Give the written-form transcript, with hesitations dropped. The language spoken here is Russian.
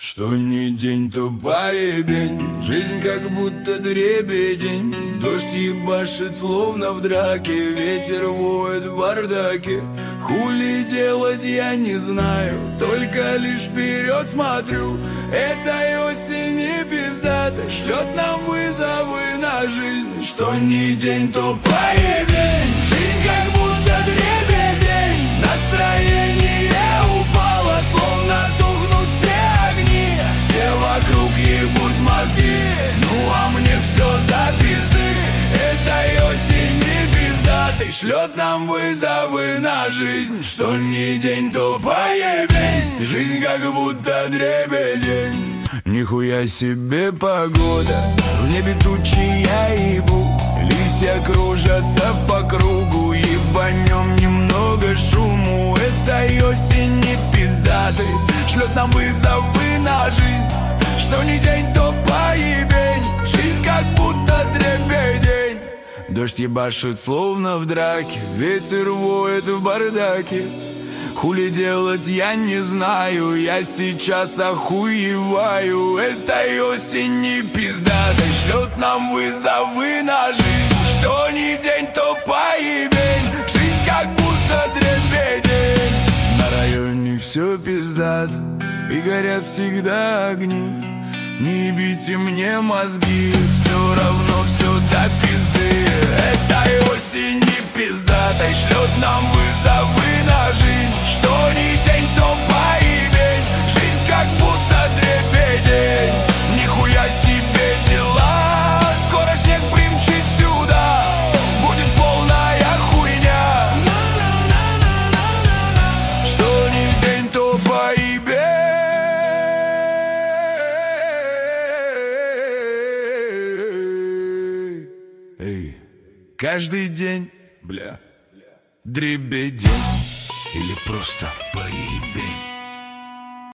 Что ни день, то поебень. Жизнь как будто дребедень. Дождь ебашит словно в драке. Ветер воет в бардаке. Хули делать я не знаю, только лишь вперед смотрю. Этой осени пиздата шлет нам вызовы на жизнь. Что ни день, то поебень. Жизнь как будто дребедень. Настроение упало, словно тухнут все огни. Все вокруг ебут мозги, ну а мне все до пизды. Этой осени пиздатой шлет нам вызовы на жизнь. Что ни день, то поебень. Жизнь как будто дребедень. Нихуя себе погода, в небе тучи я ебу. Листья кружатся по кругу, ебанем немного шуму. Этой осени пиздатой шлет нам вызовы на жизнь. Что ни день, то поебень. Жизнь как будто дребедень. Дождь ебашит словно в драке. Ветер воет в бардаке. Хули делать я не знаю, я сейчас охуеваю. Этой осени пиздатой шлет нам вызовы на жизнь. Что ни день, то поебень. Жизнь как будто дребедень. На районе все пиздат и горят всегда огни. Не ебите мне мозги, все равно все до пизды. Этой осени пиздатой шлет нам вызовы на жизнь. Что ни день, то поебень. Жизнь как будто дребедень. Нихуя себе дела. Скоро снег примчит сюда. Будет полная хуйня. Что ни день, то поебень. Эй, каждый день, бля, дребедень. Или просто поебень.